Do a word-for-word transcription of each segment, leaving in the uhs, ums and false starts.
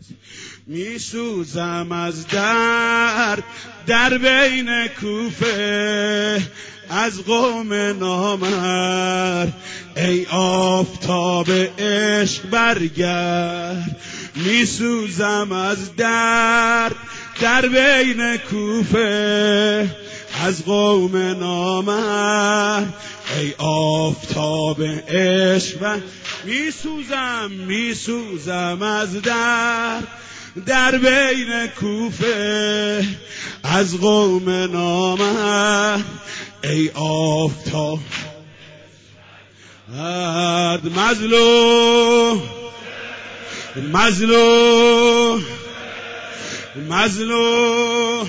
میسوزم از درد در بین کوفه از قوم نامرد. ای آفتاب عشق برگرد. میسوزم از درد در بین کوفه از قوم نامرد. ای آفتاب عشق میسوزم میسوزم از درد در بین کوفه از قوم نامرد. ای آفتاب مظلوم مظلوم مظلوم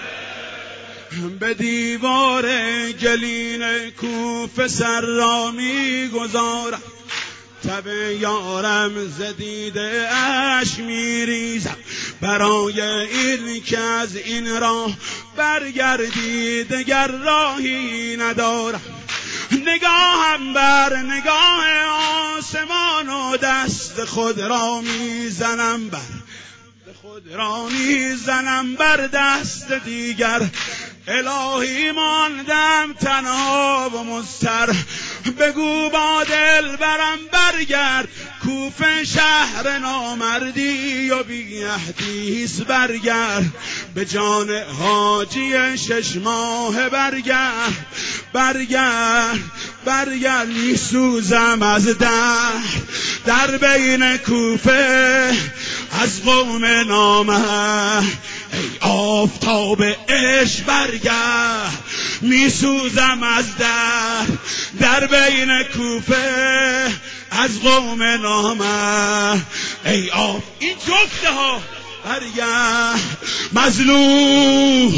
به دیوار گلین کوفه سر را می گذارم. تب یارم زدیده اش می ریزم برای این که از این راه برگردی دگر راهی ندارم. نگاهم بر نگاه آسمان و دست خود را میزنم بر خود را میزنم بر دست دیگر. الهی ماندم تنها و مضطر، بگو با دل برم برگرد. کوفه شهر نامردی و بی احدیث برگرد. به جان حاجی شش ماه برگرد برگرد برگرد. میسوزم از درد در بین کوفه از قوم نامرد. ای آفتاب عشق برگرد. میسوزم از درد در بین کوفه از قوم نامرد. ای آف این جفته ها برگرد. مظلوم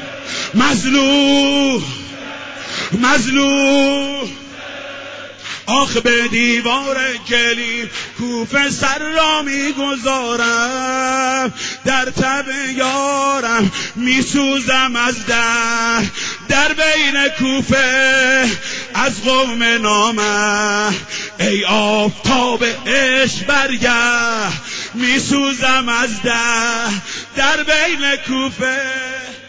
مظلوم مظلوم آخ به دیوار گلی کوفه سر را میگذارم. در تب یارم میسوزم از در در بین کوفه از قوم نامرد. ای آفتاب عشق برگرد. میسوزم از در در بین کوفه